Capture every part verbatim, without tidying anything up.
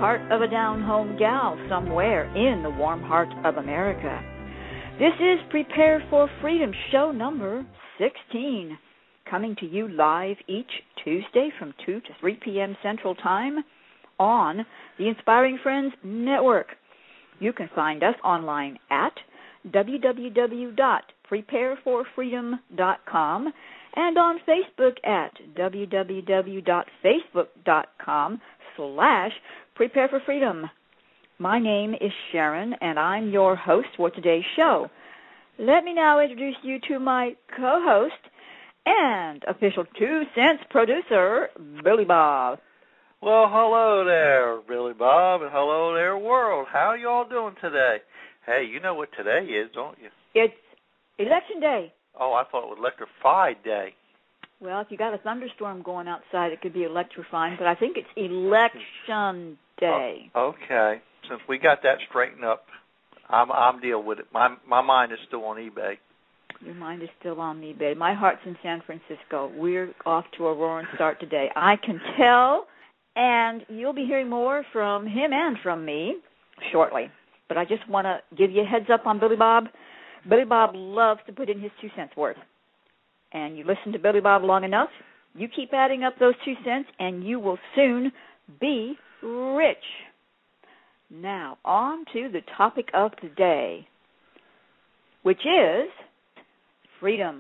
heart of a down-home gal somewhere in the warm heart of America. This is Prepare for Freedom show number sixteen, coming to you live each Tuesday from two to three p.m. Central Time on the Inspiring Friends Network. You can find us online at w w w dot prepare for freedom dot com and on Facebook at w w w dot facebook dot com slash prepare for freedom. My name is Sharon, and I'm your host for today's show. Let me now introduce you to my co-host and official Two Cents producer, Billy Bob. Well, hello there, Billy Bob, and hello there, world. How y'all doing today? Hey, you know what today is, don't you? It's Election Day. Oh, I thought it was Electrified Day. Well, if you got a thunderstorm going outside, it could be electrifying, but I think it's Election Day. Oh, okay. Since we got that straightened up, I'm I'm dealing with it. My my mind is still on eBay. Your mind is still on eBay. My heart's in San Francisco. We're off to a roaring start today. I can tell, and you'll be hearing more from him and from me shortly. But I just want to give you a heads up on Billy Bob. Billy Bob loves to put in his two cents worth. And you listen to Billy Bob long enough, you keep adding up those two cents, and you will soon be rich. Now, on to the topic of today, which is freedom.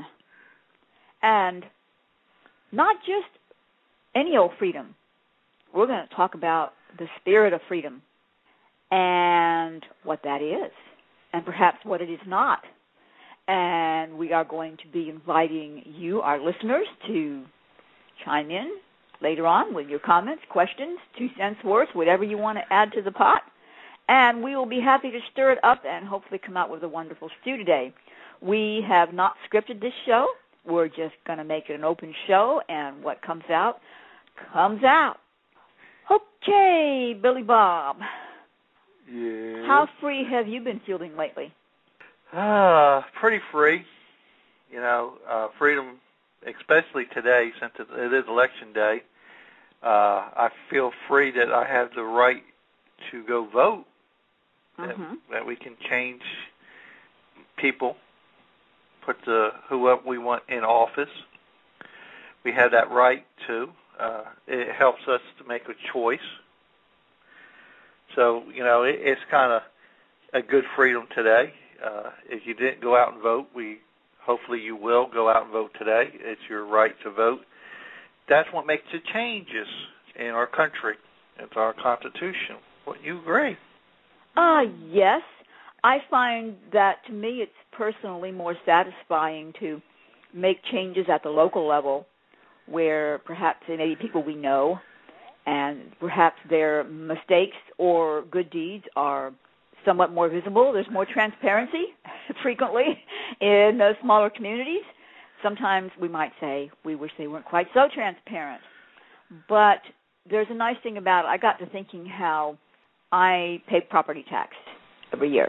And not just any old freedom. We're going to talk about the spirit of freedom and what that is, and perhaps what it is not. And we are going to be inviting you, our listeners, to chime in later on with your comments, questions, two cents worth, whatever you want to add to the pot. And we will be happy to stir it up and hopefully come out with a wonderful stew today. We have not scripted this show. We're just going to make it an open show, and what comes out, comes out. Okay, Billy Bob. Yeah. How free have you been feeling lately? Ah, uh, pretty free. You know, uh, freedom, especially today, since it is Election Day. Uh, I feel free that I have the right to go vote, Mm-hmm. that, that we can change people, put the whoever we want in office. We have that right to. Uh, it helps us to make a choice. So, you know, it, it's kind of a good freedom today. Uh, if you didn't go out and vote, we hopefully you will go out and vote today. It's your right to vote. That's what makes the changes in our country. It's our Constitution. What, you agree? Uh, yes. I find that, to me, it's personally more satisfying to make changes at the local level where perhaps they may be people we know, and perhaps their mistakes or good deeds are somewhat more visible. There's more transparency frequently in those smaller communities. Sometimes we might say we wish they weren't quite so transparent. But there's a nice thing about it. I got to thinking how I pay property tax every year.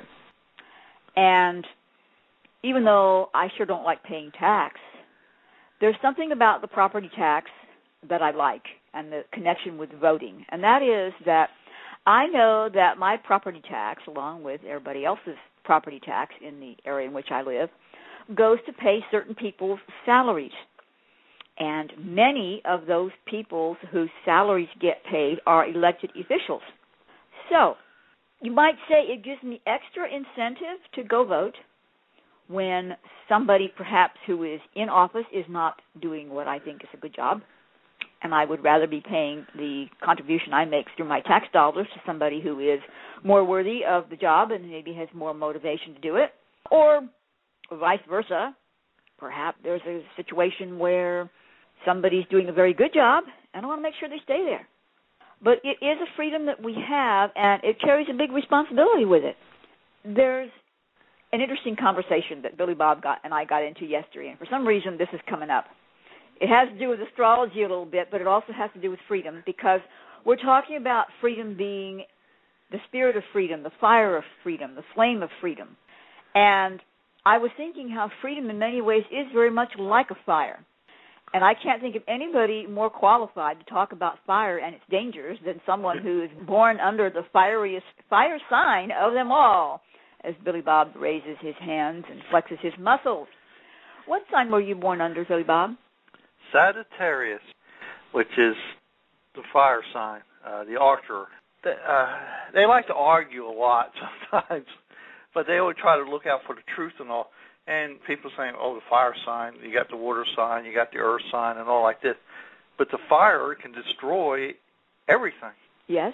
And even though I sure don't like paying tax, there's something about the property tax that I like and the connection with voting. And that is that I know that my property tax, along with everybody else's property tax in the area in which I live, goes to pay certain people's salaries. And many of those people whose salaries get paid are elected officials. So you might say it gives me extra incentive to go vote when somebody perhaps who is in office is not doing what I think is a good job, and I would rather be paying the contribution I make through my tax dollars to somebody who is more worthy of the job and maybe has more motivation to do it. Or vice versa. Perhaps there's a situation where somebody's doing a very good job, and I want to make sure they stay there. But it is a freedom that we have, and it carries a big responsibility with it. There's an interesting conversation that Billy Bob got and I got into yesterday, and for some reason this is coming up. It has to do with astrology a little bit, but it also has to do with freedom, because we're talking about freedom being the spirit of freedom, the fire of freedom, the flame of freedom. And I was thinking how freedom in many ways is very much like a fire. And I can't think of anybody more qualified to talk about fire and its dangers than someone who is born under the fieriest fire sign of them all, as Billy Bob raises his hands and flexes his muscles. What sign were you born under, Billy Bob? Sagittarius, which is the fire sign, uh, the archer. They, uh, they like to argue a lot sometimes, but they always try to look out for the truth and all. And people saying, oh, the fire sign, you got the water sign, you got the earth sign, and all like this. But the fire can destroy everything. Yes.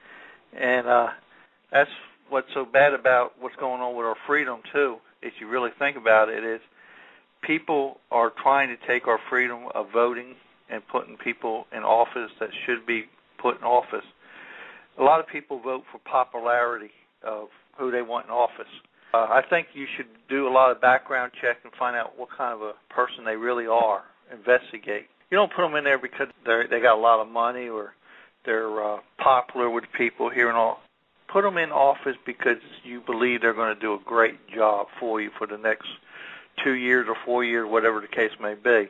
And uh, that's what's so bad about what's going on with our freedom, too, if you really think about it, is people are trying to take our freedom of voting and putting people in office that should be put in office. A lot of people vote for popularity of who they want in office. Uh, I think you should do a lot of background check and find out what kind of a person they really are. Investigate. You don't put them in there because they they got a lot of money or they're uh, popular with people here and all. Put them in office because you believe they're going to do a great job for you for the next two years or four years, whatever the case may be.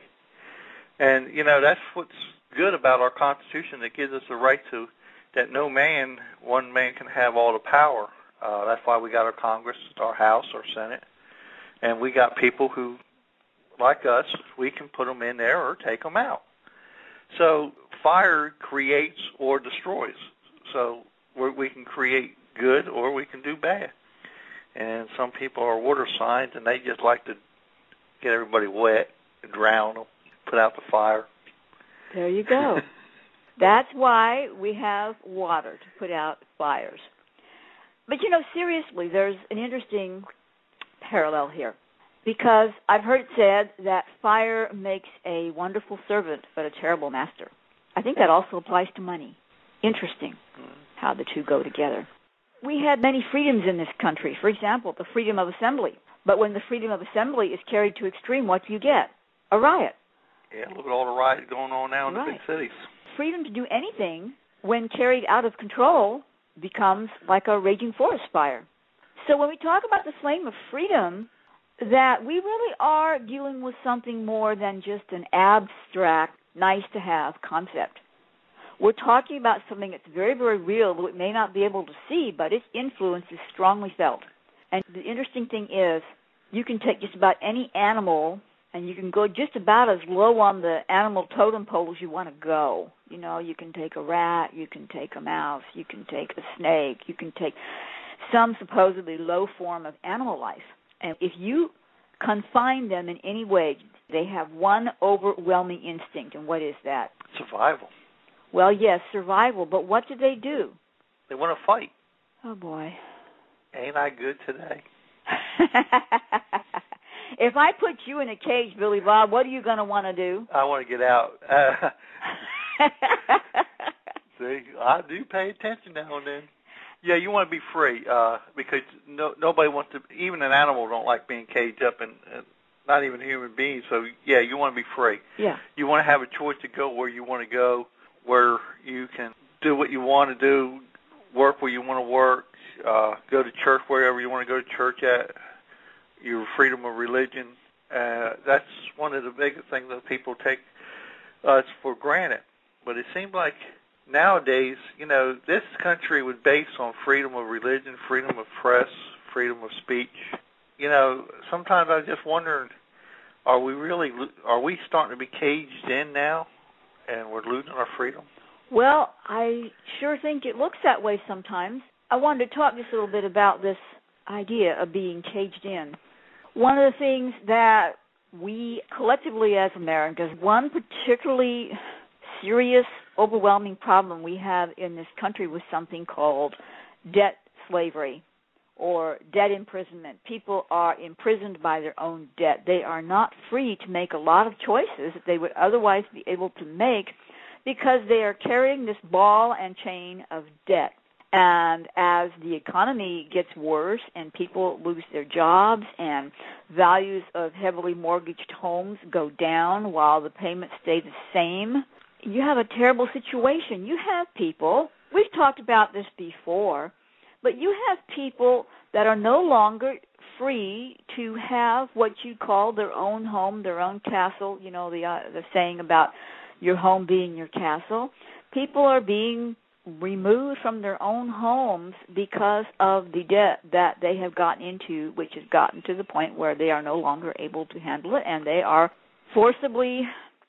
And, you know, that's what's good about our Constitution. It gives us the right to that no man, one man can have all the power. Uh, that's why we got our Congress, our House, our Senate, and we got people who, like us, we can put them in there or take them out. So fire creates or destroys. So we're, we can create good or we can do bad. And some people are water signs, and they just like to get everybody wet, drown them, put out the fire. There you go. That's why we have water to put out fires. But, you know, seriously, there's an interesting parallel here because I've heard it said that fire makes a wonderful servant but a terrible master. I think that also applies to money. Interesting how the two go together. We had many freedoms in this country. For example, the freedom of assembly. But when the freedom of assembly is carried to extreme, what do you get? A riot. Yeah, look at all the riots going on now in right. the big cities. Freedom to do anything, when carried out of control, becomes like a raging forest fire. So when we talk about the flame of freedom, that we really are dealing with something more than just an abstract, nice-to-have concept. We're talking about something that's very, very real that we may not be able to see, but its influence is strongly felt. And the interesting thing is you can take just about any animal and you can go just about as low on the animal totem pole as you want to go. You know, you can take a rat, you can take a mouse, you can take a snake, you can take some supposedly low form of animal life. And if you confine them in any way, they have one overwhelming instinct. And what is that? Survival. Well, yes, survival. But what do they do? They want to fight. Oh, boy. Ain't I good today? If I put you in a cage, Billy Bob, what are you going to want to do? I want to get out. Uh, see, I do pay attention now and then. Yeah, you want to be free uh, because no, nobody wants to, even an animal don't like being caged up, and, and not even human beings. So, yeah, you want to be free. Yeah. You want to have a choice to go where you want to go, where you can do what you want to do, work where you want to work, uh, go to church wherever you want to go to church at, your freedom of religion. Uh, that's one of the biggest things that people take us for granted. But it seems like nowadays, you know, this country was based on freedom of religion, freedom of press, freedom of speech. You know, sometimes I just wonder, are we really, are we starting to be caged in now and we're losing our freedom? Well, I sure think it looks that way sometimes. I wanted to talk just a little bit about this idea of being caged in. One of the things that we collectively as Americans, one particularly serious, overwhelming problem we have in this country was something called debt slavery or debt imprisonment. People are imprisoned by their own debt. They are not free to make a lot of choices that they would otherwise be able to make because they are carrying this ball and chain of debt. And as the economy gets worse and people lose their jobs and values of heavily mortgaged homes go down while the payments stay the same, you have a terrible situation. You have people, we've talked about this before, but you have people that are no longer free to have what you call their own home, their own castle. You know, the, uh, the saying about your home being your castle. People are being removed from their own homes because of the debt that they have gotten into, which has gotten to the point where they are no longer able to handle it, and they are forcibly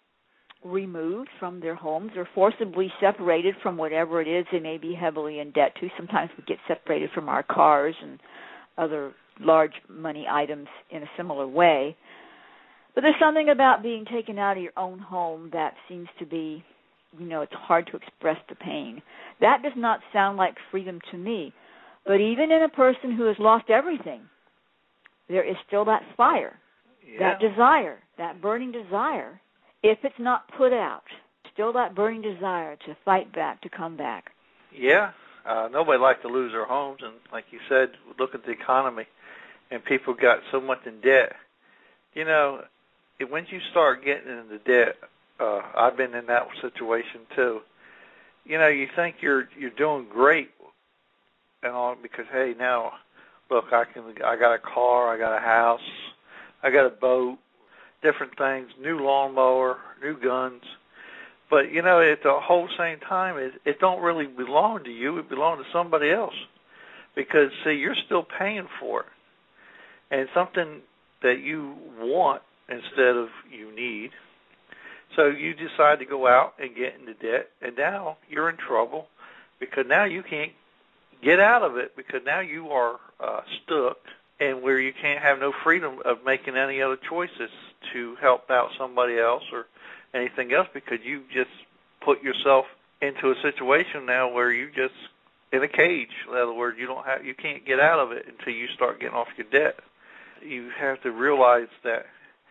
removed from their homes or forcibly separated from whatever it is they may be heavily in debt to. Sometimes we get separated from our cars and other large money items in a similar way. But there's something about being taken out of your own home that seems to be, you know, it's hard to express the pain. That does not sound like freedom to me. But even in a person who has lost everything, there is still that fire, yeah. that desire, that burning desire. If it's not put out, still that burning desire to fight back, to come back. Yeah. Uh, nobody likes to lose their homes. And like you said, look at the economy, and people got so much in debt. You know, it, once you start getting into debt, uh, I've been in that situation too. You know, you think you're you're doing great and all because, hey, now, look, I can I got a car, I got a house, I got a boat, different things, new lawnmower, new guns. But, you know, at the whole same time, it, it don't really belong to you. It belongs to somebody else because, see, you're still paying for it. And something that you want instead of you need. So you decide to go out and get into debt, and now you're in trouble because now you can't get out of it because now you are uh, stuck and where you can't have no freedom of making any other choices to help out somebody else or anything else because you just put yourself into a situation now where you just in a cage. In other words, you don't have, you can't get out of it until you start getting off your debt. You have to realize that,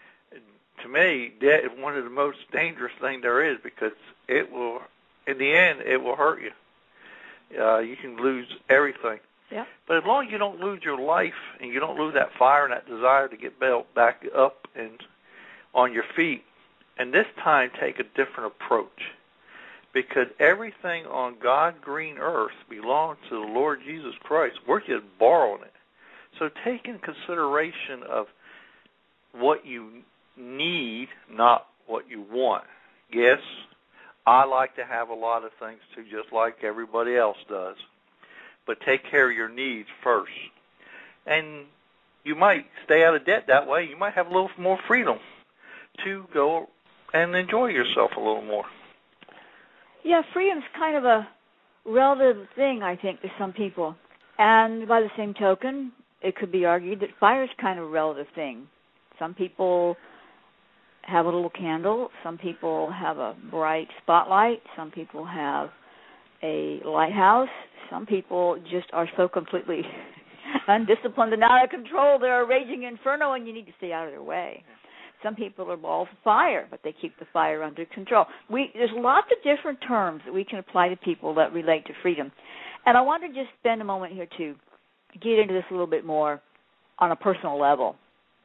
to me, debt is one of the most dangerous things there is because it will, in the end, it will hurt you. Uh, you can lose everything. Yeah. But as long as you don't lose your life and you don't lose that fire and that desire to get back up and on your feet, and this time take a different approach because everything on God's green earth belongs to the Lord Jesus Christ. We're just borrowing it. So take in consideration of what you need, not what you want. Yes, I like to have a lot of things too, just like everybody else does. But take care of your needs first. And you might stay out of debt that way. You might have a little more freedom to go and enjoy yourself a little more. Yeah, freedom's kind of a relative thing, I think, to some people. And by the same token, it could be argued that fire's kind of a relative thing. Some people have a little candle. Some people have a bright spotlight. Some people have a lighthouse. Some people just are so completely undisciplined and out of control. They're a raging inferno, and you need to stay out of their way. Some people are balls of fire, but they keep the fire under control. We, there's lots of different terms that we can apply to people that relate to freedom. And I want to just spend a moment here to get into this a little bit more on a personal level.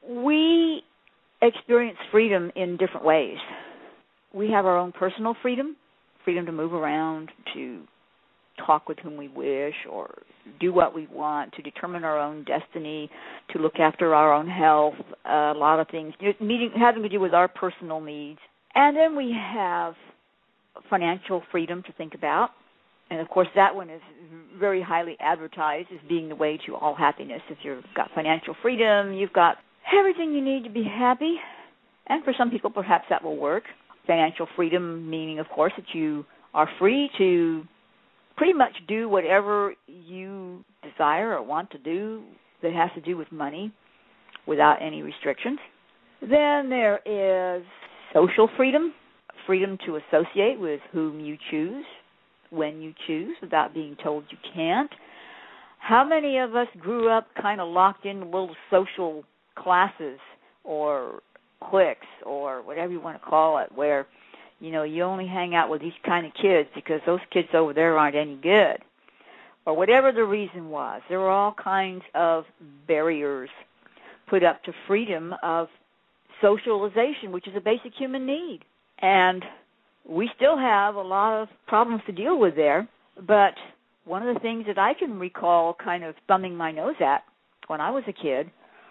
We experience freedom in different ways. We have our own personal freedom, freedom to move around, to talk with whom we wish, or do what we want, to determine our own destiny, to look after our own health, uh, a lot of things, meeting, having to do with our personal needs. And then we have financial freedom to think about. And, of course, that one is very highly advertised as being the way to all happiness. If you've got financial freedom, you've got everything you need to be happy. And for some people, perhaps that will work. Financial freedom meaning, of course, that you are free to pretty much do whatever you desire or want to do that has to do with money without any restrictions. Then there is social freedom, freedom to associate with whom you choose, when you choose, without being told you can't. How many of us grew up kind of locked in little social classes or cliques or whatever you want to call it, where, you know, you only hang out with these kind of kids because those kids over there aren't any good, or whatever the reason was. There were all kinds of barriers put up to freedom of socialization, which is a basic human need. And we still have a lot of problems to deal with there, but one of the things that I can recall kind of thumbing my nose at when I was a kid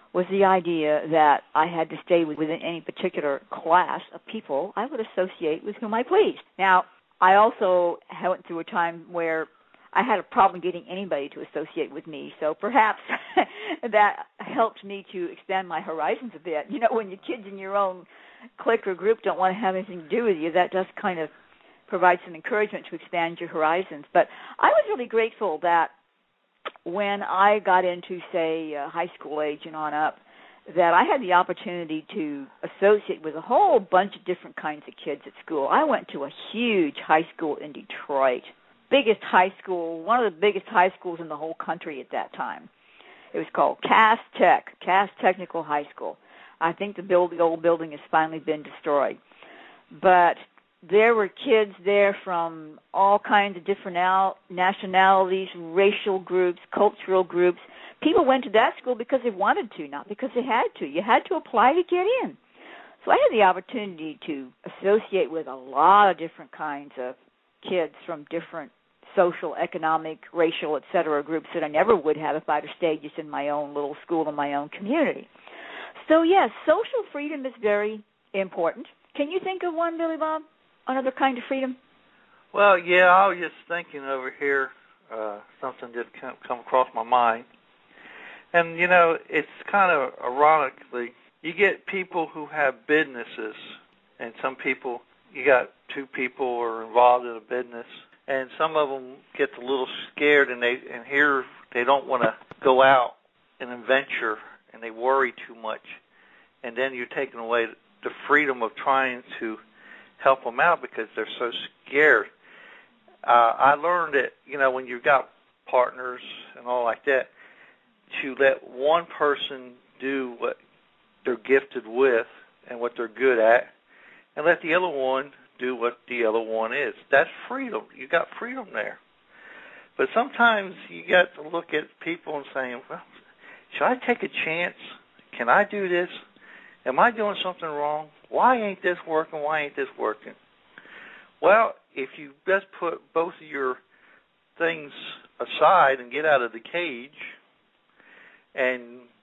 was the idea that I had to stay within any particular class of people I would associate with whom I pleased. Now, I also went through a time where I had a problem getting anybody to associate with me, so perhaps that helped me to expand my horizons a bit. You know, when your kids in your own clique or group don't want to have anything to do with you, that does kind of provide some encouragement to expand your horizons. But I was really grateful that when I got into, say, uh, high school age and on up, that I had the opportunity to associate with a whole bunch of different kinds of kids at school. I went to a huge high school in Detroit, biggest high school, one of the biggest high schools in the whole country at that time. It was called Cass Tech, Cass Technical High School. I think the, build, the old building has finally been destroyed. But there were kids there from all kinds of different al- nationalities, racial groups, cultural groups. People went to that school because they wanted to, not because they had to. You had to apply to get in. So I had the opportunity to associate with a lot of different kinds of kids from different social, economic, racial, et cetera, groups that I never would have if I'd have stayed just in my own little school in my own community. So, yes, social freedom is very important. Can you think of one, Billy Bob, another kind of freedom? Well, yeah, I was just thinking over here, uh, something did come, come across my mind. And, you know, it's kind of ironically, you get people who have businesses, and some people, you got two people who are involved in a business, and some of them get a little scared, and they and here they don't want to go out and adventure, and they worry too much. And then you're taking away the freedom of trying to help them out because they're so scared. Uh, I learned that, you know, when you've got partners and all like that, to let one person do what they're gifted with and what they're good at, and let the other one do what the other one is. That's freedom. You got freedom there. But sometimes you got to look at people and saying, well, should I take a chance? Can I do this? Am I doing something wrong? Why ain't this working? Why ain't this working? Well, if you just put both of your things aside and get out of the cage and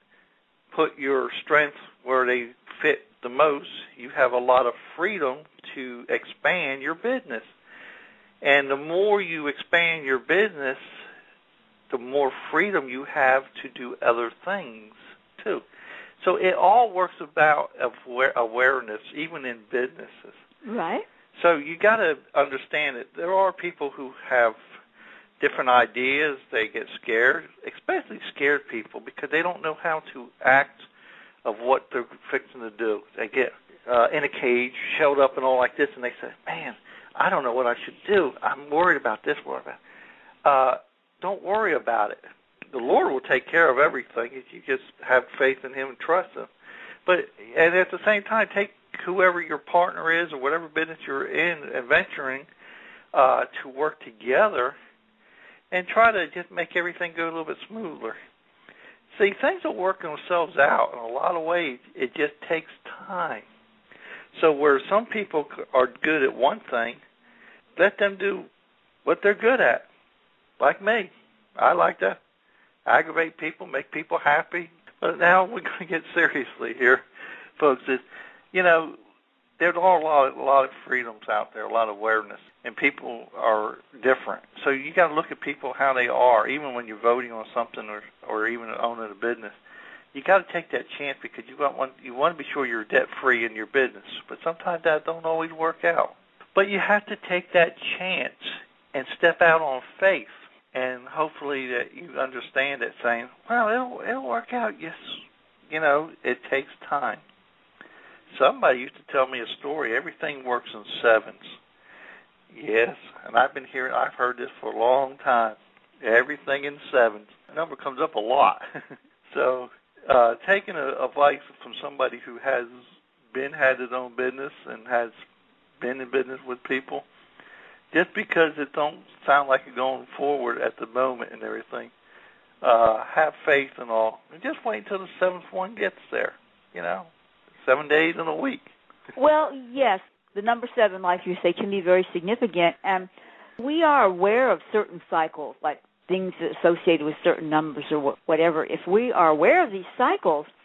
put your strengths where they fit the most, you have a lot of freedom to expand your business. And the more you expand your business, the more freedom you have to do other things, too. So it all works about awareness, even in businesses. Right. So you got to understand that there are people who have different ideas. They get scared, especially scared people, because they don't know how to act of what they're fixing to do. They get uh, in a cage, shelled up and all like this, and they say, man, I don't know what I should do. I'm worried about this, worried about uh, Don't worry about it. The Lord will take care of everything if you just have faith in Him and trust Him. But and at the same time, take whoever your partner is or whatever business you're in and venturing uh, to work together and try to just make everything go a little bit smoother. See, things will work themselves out in a lot of ways. It just takes time. So where some people are good at one thing, let them do what they're good at. Like me. I like to aggravate people, make people happy. But now we're going to get seriously here, folks. Is, you know, there's a lot, a lot of freedoms out there, a lot of awareness, and people are different. So you got to look at people how they are, even when you're voting on something or, or even owning a business. You got to take that chance because you want you want to be sure you're debt free in your business. But sometimes that don't always work out. But you have to take that chance and step out on faith. And hopefully that you understand it, saying, well, it'll, it'll work out. Yes, you know, it takes time. Somebody used to tell me a story. Everything works in sevens. Yes, and I've been hearing, I've heard this for a long time. Everything in sevens. The number comes up a lot. So uh, taking a, advice from somebody who has been, had his own business and has been in business with people, just because it don't sound like it's going forward at the moment and everything, uh, have faith and all. And just wait until the seventh one gets there, you know, seven days in a week. Well, yes, the number seven, like you say, can be very significant. And we are aware of certain cycles, like things associated with certain numbers or whatever. If we are aware of these cycles,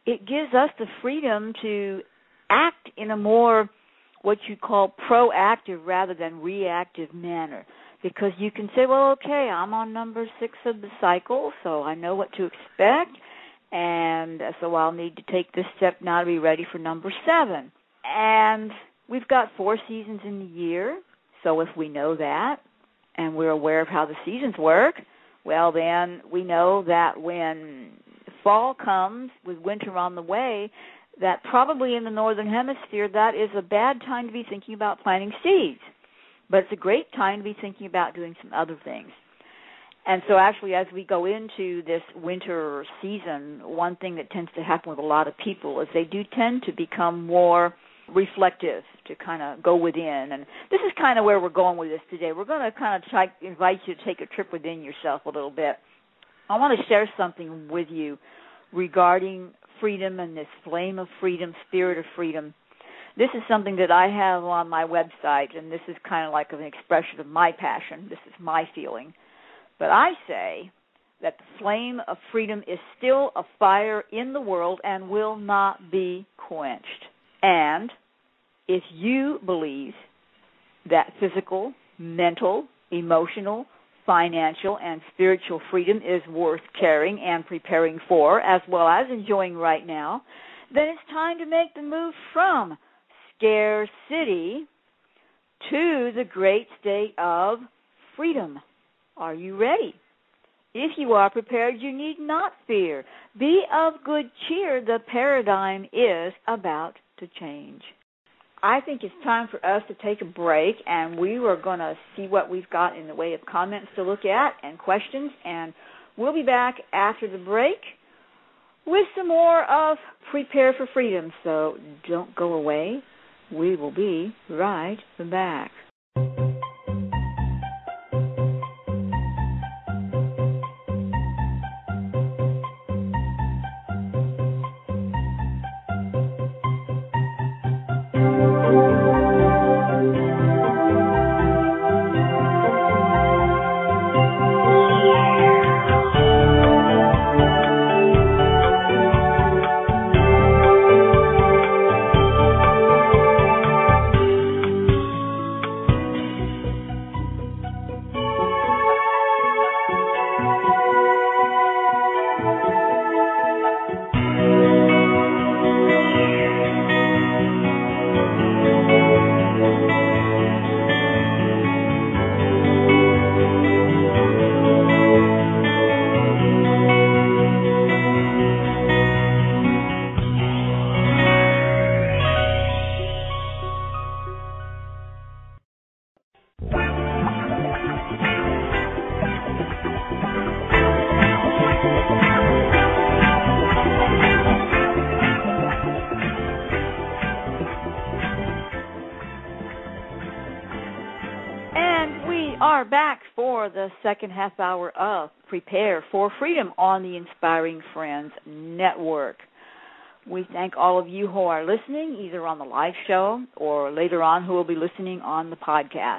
it gives us the freedom to act in a more, what you call, proactive rather than reactive manner. Because you can say, well, okay, I'm on number six of the cycle, so I know what to expect, and so I'll need to take this step now to be ready for number seven. And we've got four seasons in the year, so if we know that, and we're aware of how the seasons work, well, then we know that when fall comes with winter on the way, that probably in the northern hemisphere, that is a bad time to be thinking about planting seeds. But it's a great time to be thinking about doing some other things. And so actually as we go into this winter season, one thing that tends to happen with a lot of people is they do tend to become more reflective, to kind of go within. And this is kind of where we're going with this today. We're going to kind of try, invite you to take a trip within yourself a little bit. I want to share something with you regarding freedom and this flame of freedom, spirit of freedom. This is something that I have on my website, and this is kind of like an expression of my passion. This is my feeling. But I say that the flame of freedom is still a fire in the world and will not be quenched. And if you believe that physical, mental, emotional, financial, and spiritual freedom is worth caring and preparing for, as well as enjoying right now, then it's time to make the move from scarcity to the great state of freedom. Are you ready? If you are prepared, you need not fear. Be of good cheer. The paradigm is about to change. I think it's time for us to take a break, and we are going to see what we've got in the way of comments to look at and questions, and we'll be back after the break with some more of Prepare for Freedom. So don't go away. We will be right back. Back for the second half hour of Prepare for Freedom on the Inspiring Friends Network. We thank all of you who are listening, either on the live show or later on who will be listening on the podcast.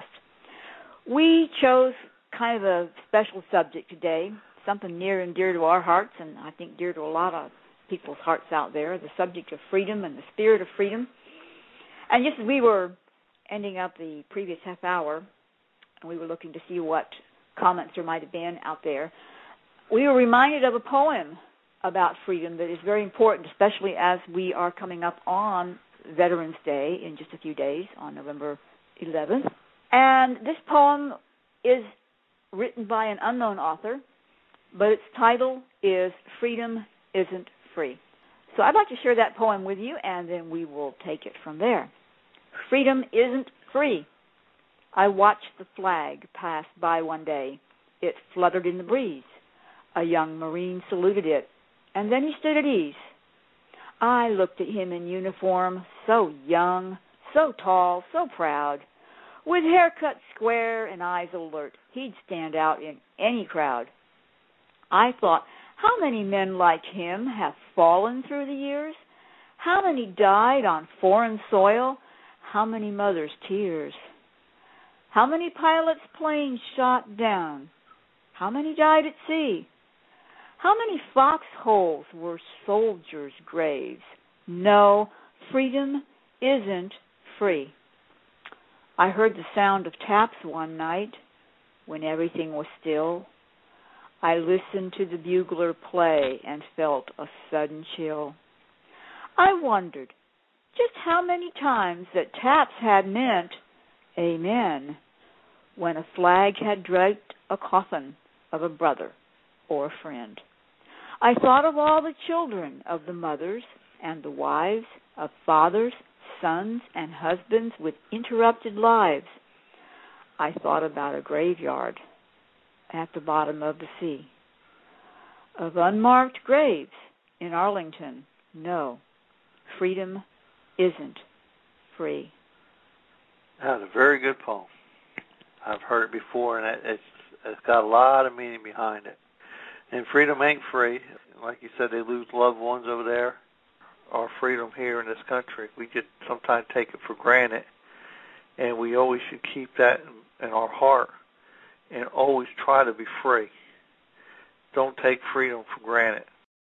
We chose kind of a special subject today, something near and dear to our hearts, and I think dear to a lot of people's hearts out there, the subject of freedom and the spirit of freedom. And just as we were ending up the previous half hour, and we were looking to see what comments there might have been out there, we were reminded of a poem about freedom that is very important, especially as we are coming up on Veterans Day in just a few days, on November eleventh. And this poem is written by an unknown author, but its title is Freedom Isn't Free. So I'd like to share that poem with you, and then we will take it from there. Freedom isn't free. I watched the flag pass by one day. It fluttered in the breeze. A young Marine saluted it, and then he stood at ease. I looked at him in uniform, so young, so tall, so proud. With hair cut square and eyes alert, he'd stand out in any crowd. I thought, how many men like him have fallen through the years? How many died on foreign soil? How many mothers' tears? How many pilots' planes shot down? How many died at sea? How many foxholes were soldiers' graves? No, freedom isn't free. I heard the sound of taps one night when everything was still. I listened to the bugler play and felt a sudden chill. I wondered just how many times that taps had meant amen when a flag had draped a coffin of a brother or a friend. I thought of all the children, of the mothers and the wives, of fathers, sons, and husbands with interrupted lives. I thought about a graveyard at the bottom of the sea, of unmarked graves in Arlington. No, freedom isn't free. That's a very good poem. I've heard it before, and it's, it's got a lot of meaning behind it. And freedom ain't free. Like you said, they lose loved ones over there. Our freedom here in this country, we just sometimes take it for granted, and we always should keep that in, in our heart and always try to be free. Don't take freedom for granted.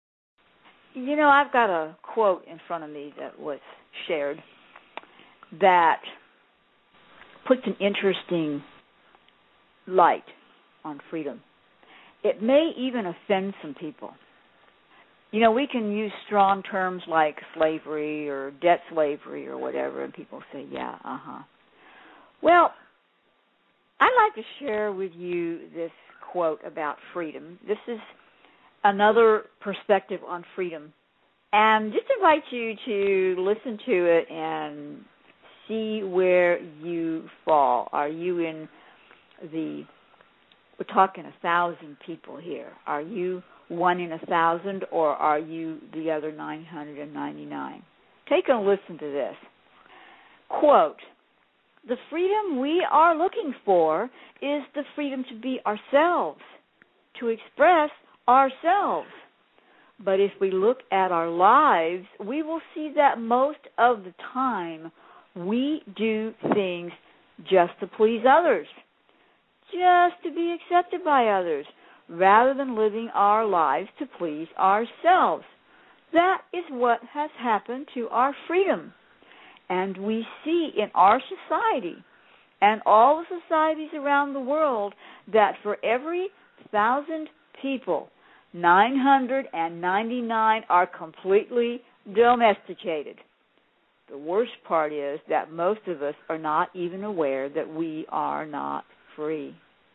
You know, I've got a quote in front of me that was shared that puts an interesting light on freedom. It may even offend some people. You know, we can use strong terms like slavery or debt slavery or whatever, and people say, yeah, uh-huh. Well, I'd like to share with you this quote about freedom. This is another perspective on freedom. And just invite you to listen to it and see where you fall. Are you in the, we're talking a thousand people here. Are you one in a thousand, or are you the other nine hundred ninety-nine? Take a listen to this. Quote, the freedom we are looking for is the freedom to be ourselves, to express ourselves. But if we look at our lives, we will see that most of the time we do things just to please others, just to be accepted by others, rather than living our lives to please ourselves. That is what has happened to our freedom. And we see in our society and all the societies around the world that for every thousand people, nine hundred ninety-nine are completely domesticated. The worst part is that most of us are not even aware that we are not free.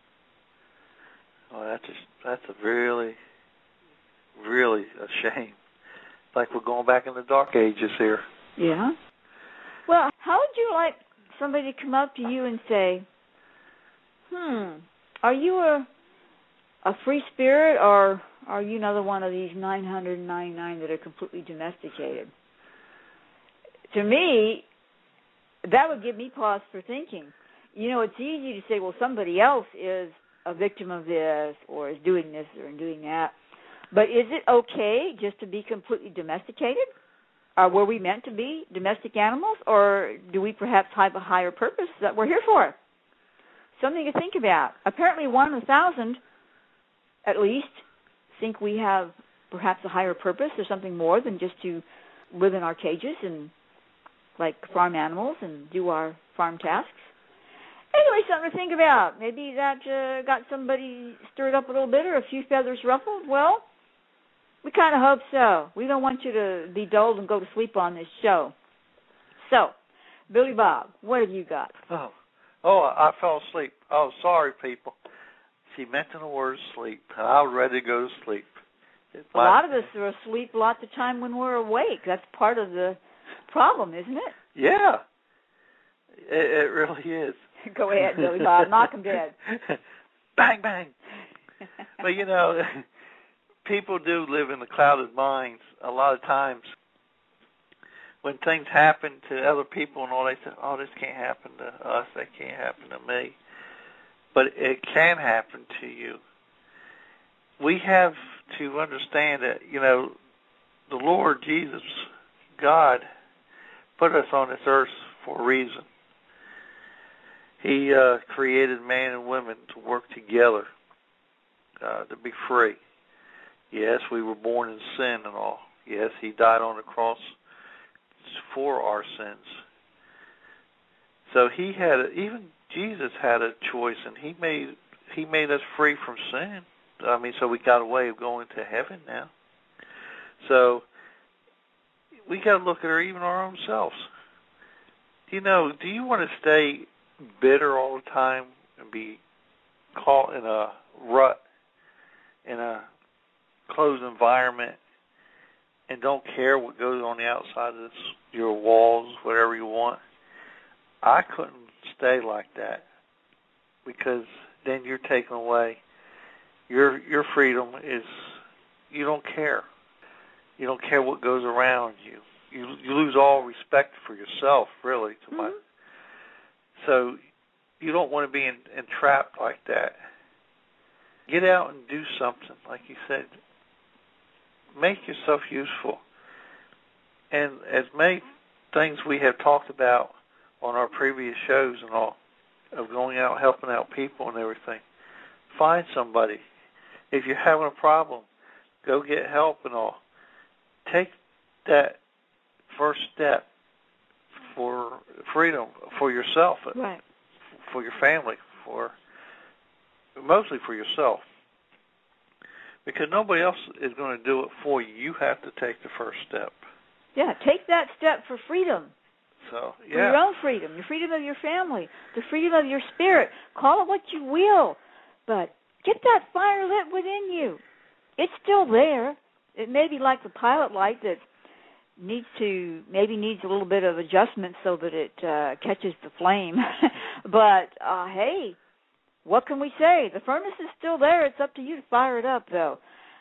Oh, that's just, that's a really, really a shame. It's like we're going back in the dark ages here. Yeah. Well, how would you like somebody to come up to you and say, hmm, are you a a free spirit, or are you another one of these nine hundred ninety-nine that are completely domesticated? To me, that would give me pause for thinking. You know, it's easy to say, well, somebody else is a victim of this or is doing this or doing that. But is it okay just to be completely domesticated? Or were we meant to be domestic animals, or do we perhaps have a higher purpose that we're here for? Something to think about. Apparently one in a thousand, at least, think we have perhaps a higher purpose or something more than just to live in our cages and like farm animals and do our farm tasks. Anyway, something to think about. Maybe that uh, got somebody stirred up a little bit or a few feathers ruffled. Well, we kind of hope so. We don't want you to be dulled and go to sleep on this show. So, Billy Bob, what have you got? Oh, oh, I fell asleep. Oh, sorry, people. She mentioned the word sleep, and I was ready to go to sleep. A lot of us are asleep lots of time when we're awake. That's part of the problem, isn't it? Yeah, it, it really is. Go ahead, Billy Bob. Knock him dead. Bang, bang. But, you know, people do live in the clouded minds a lot of times. When things happen to other people and all, they say, oh, this can't happen to us, that can't happen to me. But it can happen to you. We have to understand that, you know, the Lord Jesus, God, put us on this earth for a reason. He uh, created man and women to work together, uh, to be free. Yes, we were born in sin and all. Yes, he died on the cross for our sins. So he had, a, even Jesus had a choice, and he made he made us free from sin. I mean, so we got a way of going to heaven now. So we got to look at our, even our own selves. You know, do you want to stay bitter all the time and be caught in a rut, in a closed environment, and don't care what goes on the outside of this, your walls, whatever you want? I couldn't stay like that, because then you're taking away your your freedom. Is you don't care. You don't care what goes around you. You you lose all respect for yourself, really. To mm-hmm. my, so you don't want to be in, entrapped like that. Get out and do something, like you said. Make yourself useful. And as many things we have talked about on our previous shows and all, of going out helping out people and everything, find somebody. If you're having a problem, go get help and all. Take that first step for freedom, for yourself, right. for your family, for mostly for yourself. Because nobody else is going to do it for you. You have to take the first step. Yeah, take that step for freedom. So, yeah. For your own freedom, the freedom of your family, the freedom of your spirit. Call it what you will, but get that fire lit within you. It's still there. It may be like the pilot light that needs to, maybe needs a little bit of adjustment so that it uh, catches the flame. But, uh, hey, what can we say? The furnace is still there. It's up to you to fire it up, though.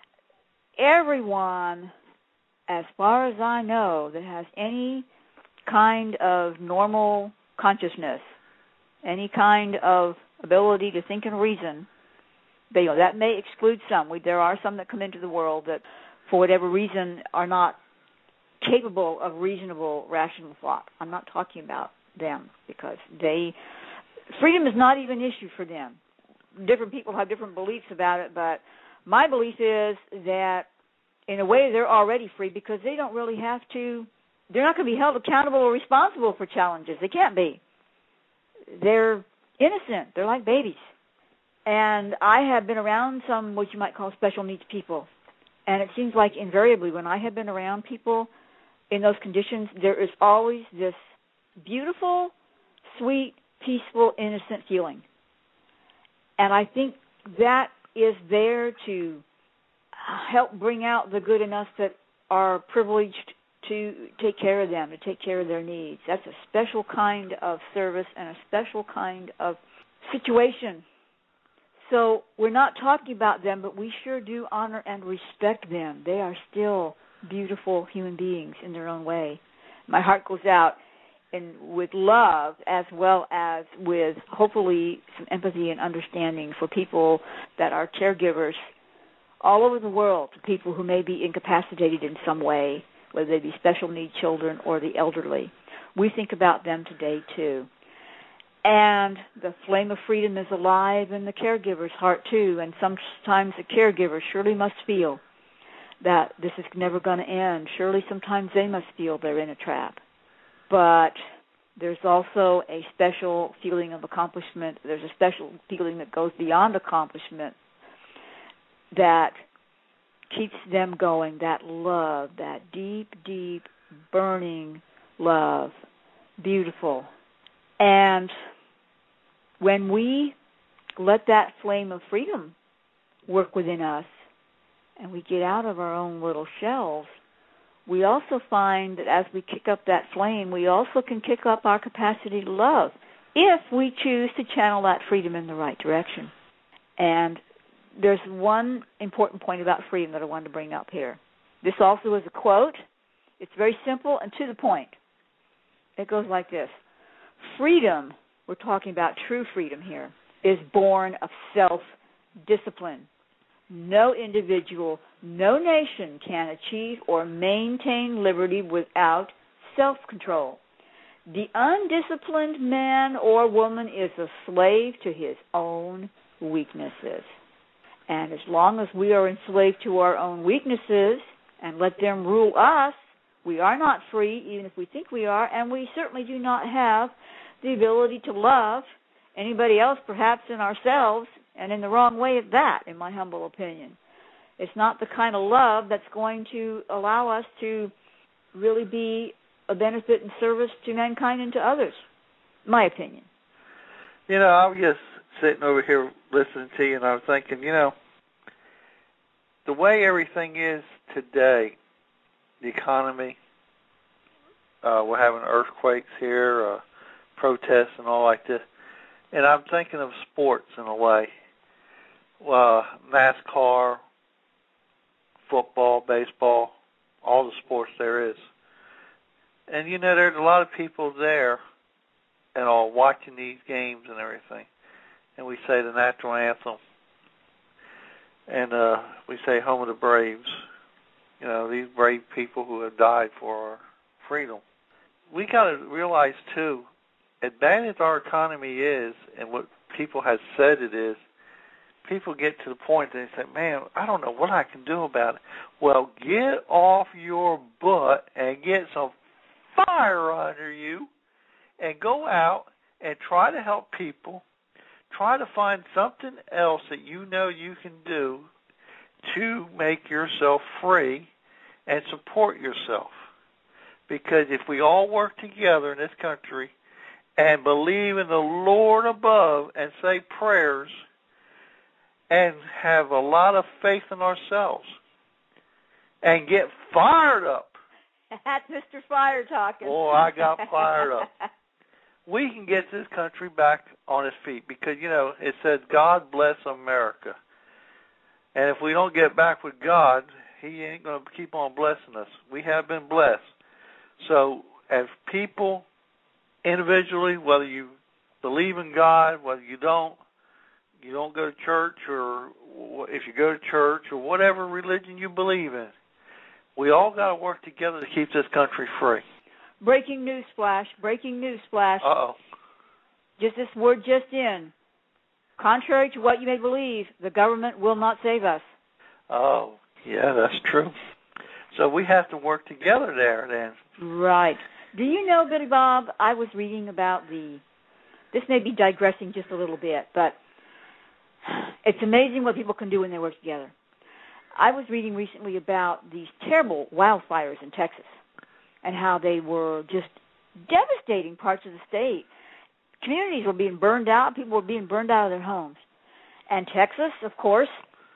Everyone, as far as I know, that has any kind of normal consciousness, any kind of ability to think and reason, they, you know, that may exclude some. We, there are some that come into the world that, for whatever reason, are not capable of reasonable, rational thought. I'm not talking about them, because they, freedom is not even an issue for them. Different people have different beliefs about it, but my belief is that, in a way, they're already free, because they don't really have to, they're not going to be held accountable or responsible for challenges. They can't be. They're innocent. They're like babies. And I have been around some what you might call special needs people. And it seems like invariably when I have been around people in those conditions, there is always this beautiful, sweet, peaceful, innocent feeling. And I think that is there to help bring out the good in us that are privileged to take care of them, to take care of their needs. That's a special kind of service and a special kind of situation. So we're not talking about them, but we sure do honor and respect them. They are still beautiful human beings in their own way. My heart goes out in, with love, as well as with hopefully some empathy and understanding for people that are caregivers all over the world, people who may be incapacitated in some way, whether they be special needs children or the elderly. We think about them today, too. And the flame of freedom is alive in the caregiver's heart, too, and sometimes the caregiver surely must feel that this is never going to end. Surely sometimes they must feel they're in a trap. But there's also a special feeling of accomplishment. There's a special feeling that goes beyond accomplishment that keeps them going, that love, that deep, deep, burning love. Beautiful. And when we let that flame of freedom work within us and we get out of our own little shells, we also find that as we kick up that flame, we also can kick up our capacity to love if we choose to channel that freedom in the right direction. And there's one important point about freedom that I wanted to bring up here. This also is a quote. It's very simple and to the point. It goes like this. Freedom, we're talking about true freedom here, is born of self-discipline. No individual, no nation can achieve or maintain liberty without self-control. The undisciplined man or woman is a slave to his own weaknesses. And as long as we are enslaved to our own weaknesses and let them rule us, we are not free, even if we think we are, and we certainly do not have the ability to love anybody else, perhaps in ourselves, and in the wrong way at that, in my humble opinion. It's not the kind of love that's going to allow us to really be a benefit and service to mankind and to others, my opinion. You know, I was just sitting over here listening to you, and I was thinking, you know, the way everything is today, the economy, uh, we're having earthquakes here, uh, protests and all like this, and I'm thinking of sports in a way, uh, NASCAR, football, baseball, all the sports there is. And, you know, there's a lot of people there and all watching these games and everything. And we say the national anthem. And uh, we say home of the Braves. You know, these brave people who have died for our freedom. We got to realize, too, as bad as our economy is and what people have said it is, people get to the point that they say, man, I don't know what I can do about it. Well, get off your butt and get some fire under you and go out and try to help people. Try to find something else that you know you can do to make yourself free and support yourself. Because if we all work together in this country and believe in the Lord above and say prayers and have a lot of faith in ourselves and get fired up. That's Mister Fire talking. Oh, I got fired up. We can get this country back on its feet because, you know, it says, God bless America. And if we don't get back with God, he ain't going to keep on blessing us. We have been blessed. So as people, individually, whether you believe in God, whether you don't, you don't go to church, or if you go to church, or whatever religion you believe in, we all got to work together to keep this country free. Breaking news flash, breaking news flash. Uh-oh. Just this word just in. Contrary to what you may believe, the government will not save us. Oh, yeah, that's true. So we have to work together there then. Right. Do you know, Billy Bob, I was reading about the, this may be digressing just a little bit, but it's amazing what people can do when they work together. I was reading recently about these terrible wildfires in Texas and how they were just devastating parts of the state. Communities were being burned out. People were being burned out of their homes. And Texas, of course,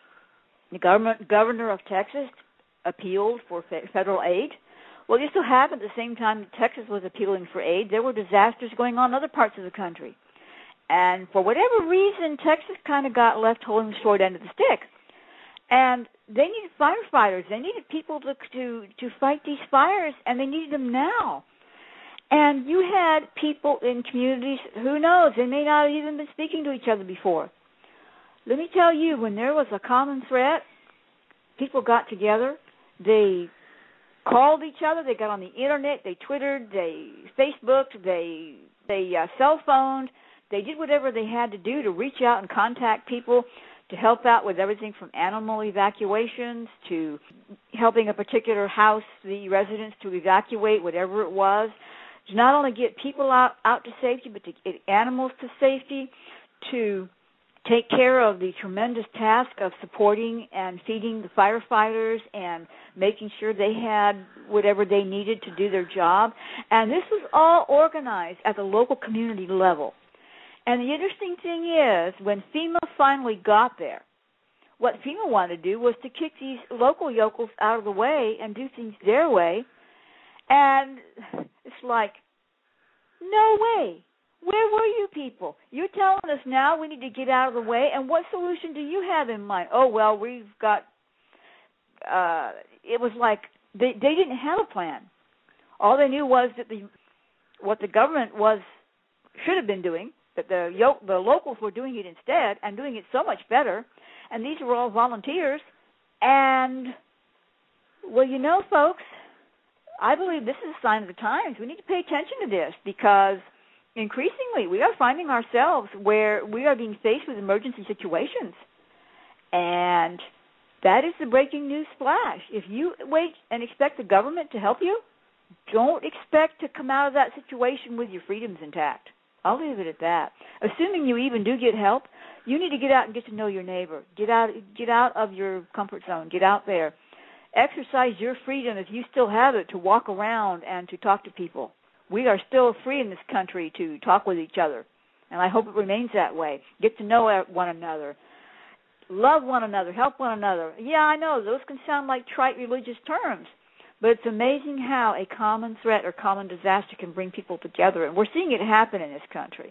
the government, governor of Texas appealed for federal aid. Well, it just so happened at the same time that Texas was appealing for aid, there were disasters going on in other parts of the country. And for whatever reason, Texas kind of got left holding the short end of the stick. And they needed firefighters. They needed people to, to to fight these fires, and they needed them now. And you had people in communities, who knows, they may not have even been speaking to each other before. Let me tell you, when there was a common threat, people got together. They called each other. They got on the Internet. They Twittered. They Facebooked. They, they uh, cell phoned. They did whatever they had to do to reach out and contact people to help out with everything from animal evacuations to helping a particular house, the residents, to evacuate whatever it was, to not only get people out, out to safety, but to get animals to safety, to take care of the tremendous task of supporting and feeding the firefighters and making sure they had whatever they needed to do their job. And this was all organized at the local community level. And the interesting thing is, when FEMA finally got there, what FEMA wanted to do was to kick these local yokels out of the way and do things their way. And it's like, no way. Where were you people? You're telling us now we need to get out of the way, and what solution do you have in mind? Oh, well, we've got, uh, it was like they, they didn't have a plan. All they knew was that the what the government was should have been doing, that the the locals were doing it instead and doing it so much better, and these were all volunteers. And, well, you know, folks, I believe this is a sign of the times. We need to pay attention to this because increasingly we are finding ourselves where we are being faced with emergency situations. And that is the breaking news flash. If you wait and expect the government to help you, don't expect to come out of that situation with your freedoms intact. I'll leave it at that. Assuming you even do get help, you need to get out and get to know your neighbor. Get out, get out of your comfort zone. Get out there. Exercise your freedom, if you still have it, to walk around and to talk to people. We are still free in this country to talk with each other, and I hope it remains that way. Get to know one another. Love one another. Help one another. Yeah, I know, those can sound like trite religious terms, but it's amazing how a common threat or common disaster can bring people together, and we're seeing it happen in this country.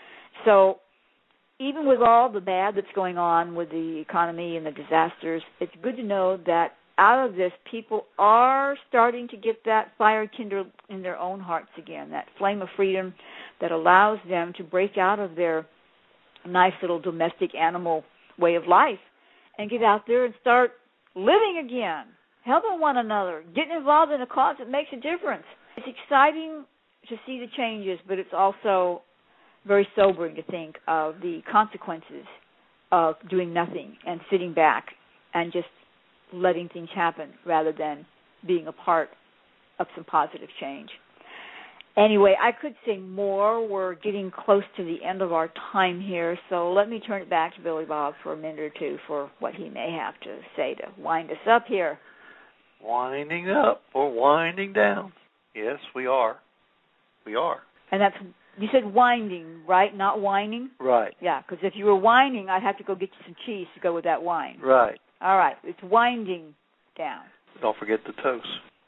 So even with all the bad that's going on with the economy and the disasters, it's good to know that out of this, people are starting to get that fire kindled in their own hearts again, that flame of freedom that allows them to break out of their nice little domestic animal way of life and get out there and start living again, helping one another, getting involved in a cause that makes a difference. It's exciting to see the changes, but it's also very sobering to think of the consequences of doing nothing and sitting back and just letting things happen rather than being a part of some positive change. Anyway, I could say more. We're getting close to the end of our time here, so let me turn it back to Billy Bob for a minute or two for what he may have to say to wind us up here. Winding up or winding down. Yes, we are. We are. And that's, you said winding, right? Not whining? Right. Yeah, because if you were whining, I'd have to go get you some cheese to go with that wine. Right. All right, it's winding down. Don't forget the toast.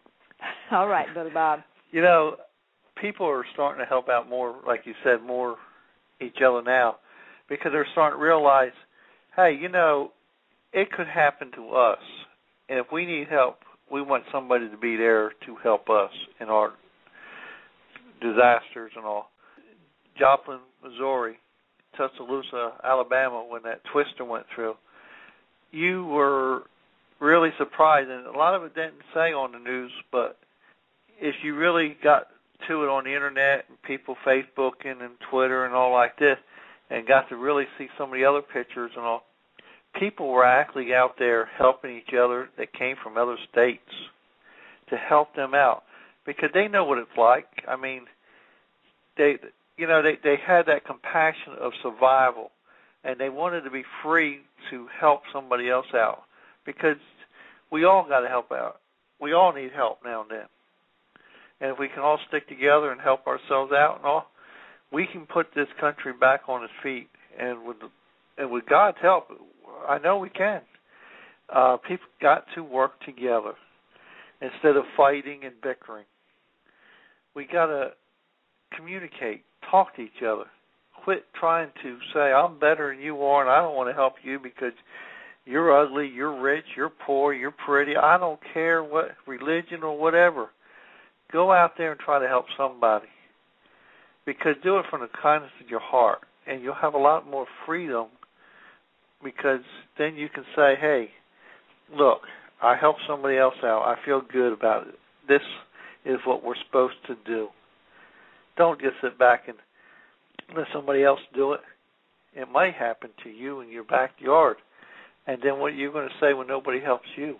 All right, Billy Bob. You know, people are starting to help out more, like you said, more each other now, because they're starting to realize, hey, you know, it could happen to us, and if we need help, we want somebody to be there to help us in our disasters and all. Joplin, Missouri, Tuscaloosa, Alabama, when that twister went through, you were really surprised, and a lot of it didn't say on the news, but if you really got to it on the internet and people Facebooking and Twitter and all like this and got to really see some of the other pictures and all, people were actually out there helping each other that came from other states to help them out because they know what it's like. I mean, they, you know, they, they had that compassion of survival, and they wanted to be free to help somebody else out because we all got to help out. We all need help now and then. And if we can all stick together and help ourselves out and all, we can put this country back on its feet. And with, the, and with God's help, I know we can. Uh, people got to work together instead of fighting and bickering. We got to communicate, talk to each other. Quit trying to say, I'm better than you are, and I don't want to help you because you're ugly, you're rich, you're poor, you're pretty. I don't care what religion or whatever. Go out there and try to help somebody. Because do it from the kindness of your heart, and you'll have a lot more freedom because then you can say, hey, look, I helped somebody else out. I feel good about it. This is what we're supposed to do. Don't just sit back and let somebody else do it. It might happen to you in your backyard. And then what are you going to say when nobody helps you?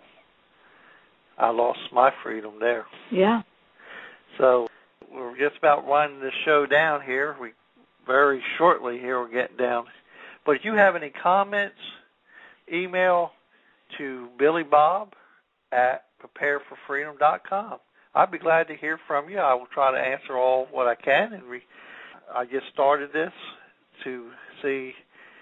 I lost my freedom there. Yeah. So we're just about winding this show down here. We very shortly here we're getting down. But if you have any comments, email to Billy Bob at prepare for freedom dot com. I'd be glad to hear from you. I will try to answer all what I can. And we, I just started this to see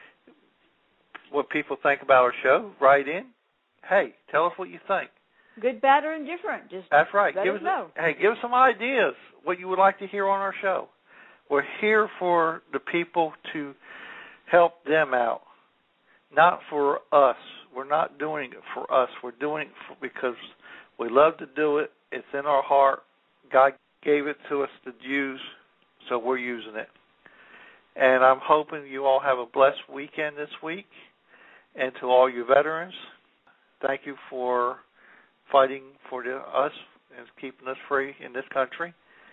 what people think about our show. Write in. Hey, tell us what you think. Good, bad, or indifferent. Just That's right. let give us us know. A, hey, give us some ideas what you would like to hear on our show. We're here for the people to help them out, not for us. We're not doing it for us. We're doing it for, because we love to do it. It's in our heart. God gave it to us to use, so we're using it. And I'm hoping you all have a blessed weekend this week. And to all you veterans, thank you for fighting for the, us and keeping us free in this country.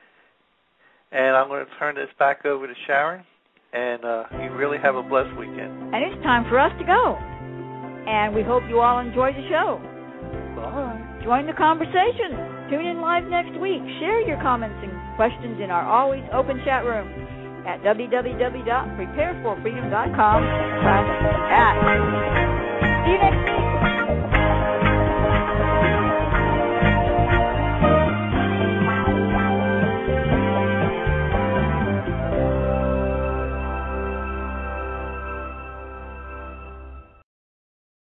And I'm going to turn this back over to Sharon. And uh, you really have a blessed weekend. And it's time for us to go. And we hope you all enjoyed the show. Bye. Join the conversation. Tune in live next week. Share your comments and questions in our always open chat room at w w w dot prepare for freedom dot com slash chat. See you next week.